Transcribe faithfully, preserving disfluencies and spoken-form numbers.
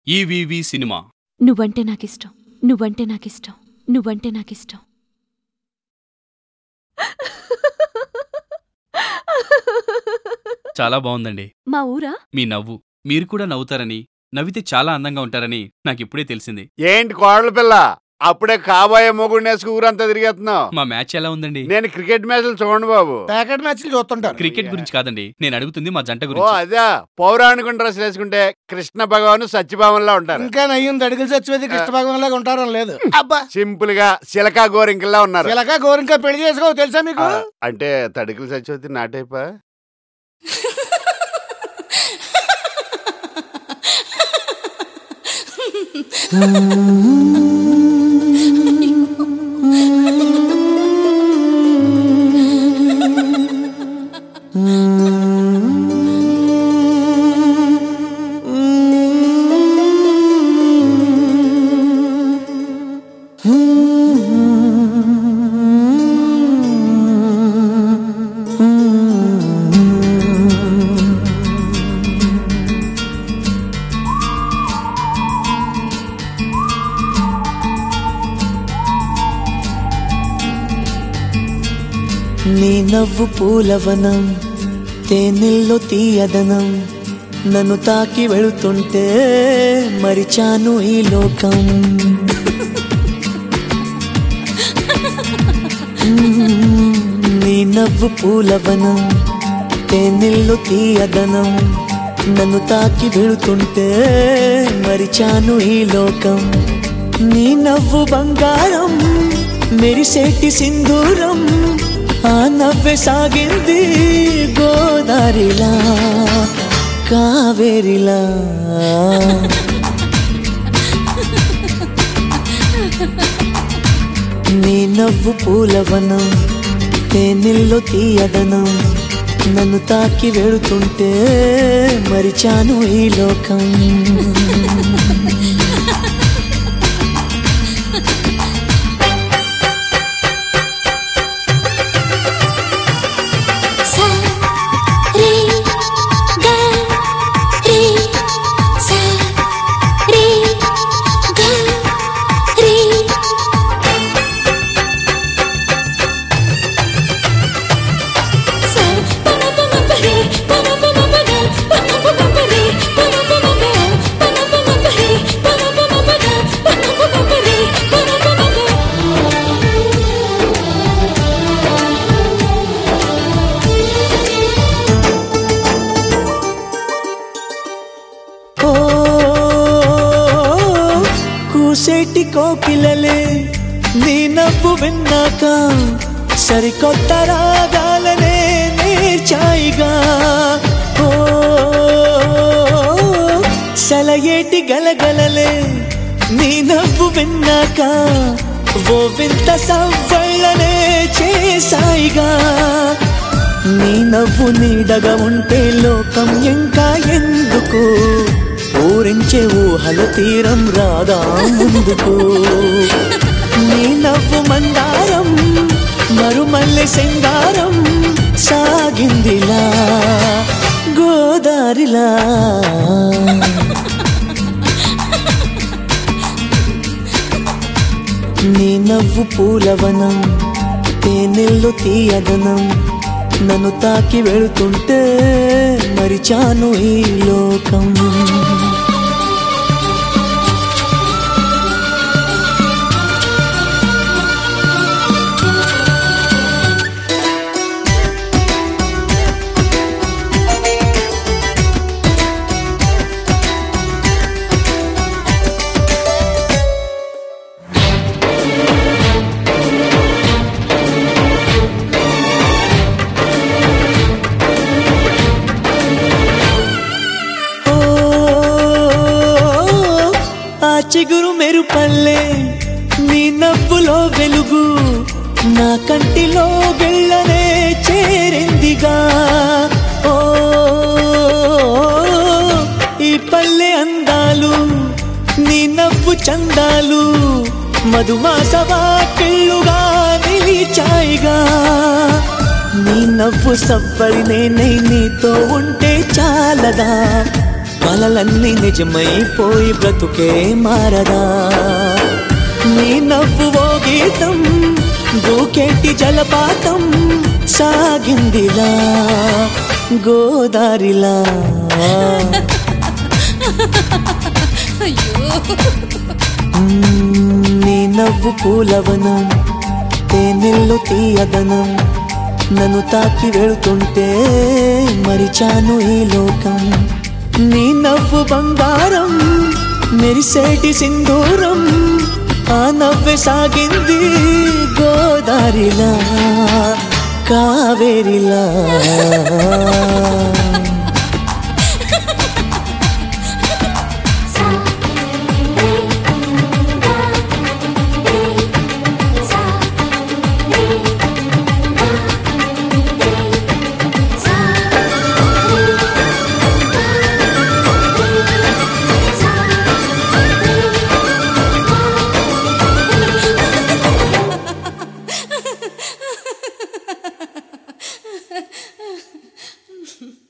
EVV cinema. నువ్వంటే నాకిష్టం, నువ్వంటే నాకిష్టం, నువ్వంటే నాకిష్టం. చాలా బాగుందండి. మా ఊరా? మీ నవ్వు. మీరు కూడా నవ్వుతారని, నవ్వితే చాలా అందంగా ఉంటారని నాకిప్పుడే తెలిసింది. ఏంటి కోడల పిల్ల, అప్పుడే కాబోయే మొగుడినేసుకు ఊరంతా తిరిగేస్తున్నావు? మా మ్యాచ్ ఎలా ఉందండి? నేను క్రికెట్ మ్యాచ్లు చూడండి బాబు. ప్యాకెట్ మ్యాచ్లు చూస్తుంటారు. క్రికెట్ గురించి కాదండి, నేను అడుగుతుంది మా జంట ఓ గురించి. అదే, పౌరాణిక డ్రెస్ వేసుకుంటే కృష్ణ భగవాన్ సత్యభావంలా ఉంటారు. ఇంకా నయ్యం దడిగిలు చచ్చిపోతే కృష్ణ భగవాన్ లాగా ఉంటారని లేదు. అబ్బా, సింపుల్ గా సిలకా గోరింకల్లా ఉన్నారు. ఇలాగా గోరింకా పెళ్లి చేసుకో తెలుసా మీకు? అంటే తడికలు చచ్చిపోతే నా టైపా? నీ నవ్వు పూలవనం, తేనెల్లో తీయదనం, నన్ను తాకి వెళుతుంటే మరిచాను ఈ లోకం. నీ నవ్వు పూలవనం, తేనెల్లో తీయదనం, నన్ను తాకి వెళుతుంటే మరిచాను ఈ లోకం. నీ నవ్వు బంగారం, మెరిసేటి సింధూరం, ఆ నవ్వే సాగింది గోదారిలా కావేరిలా. నీ నవ్వు పూలవనం, తేనెల్లో తీయదనం, నన్ను తాకి వెళుతుంటే మరిచాను ఈ లోకం. కూసేటి కోకిలలే నీ నవ్వు విన్నాక సరికొత్త రాగాలనే నేర్చాయిగా. ఓ సలయేటి గలగలలే నీ నవ్వు విన్నాక ఓ వింత సవ్వళ్ళనే చేసాయిగా. నీ నవ్వు నీడగా ఉంటే లోకం ఇంకా ఎందుకు, ఊరించే ఊహల తీరం రాదా ముందుకు. నీ నవ్వు మందారం, మరుమల్లె సింగారం, సాగిందిలా గోదారిలా. నీ నవ్వు పూలవనం, తేనెల్లో తీయదనం, నన్ను తాకి వెళుతుంటే మరిచాను ఈ లోకం. చిగురు మెరుపల్లే నీ నవ్వులో వెలుగు, నా కంటిలో వెళ్ళనే చేరిందిగా. ఓ ఈ పల్లె అందాలు, నీ నవ్వు చందాలు, మధుమాసవా పెళ్ళుగా నిలిచాయిగా. నీ నవ్వు సవ్వడి నేనై నీతో ఉంటే చాలదా, కలలన్నీ నిజమైపోయి బ్రతుకే మారదా నీ నవ్వు ఓ గీతం దూకేటి జలపాతం సాగిందిలా గోదారిలా నీ నవ్వు పూలవనం తేనెల్లు తీయదనం నన్ను తాకి వెళుతుంటే మరిచాను ఈ లోకం నీ నవ్వు బంగారం మెరిసేటి సింధూరం ఆ నవ్వే సాగింది గోదారిలా కావేరిలా Ha ha ha.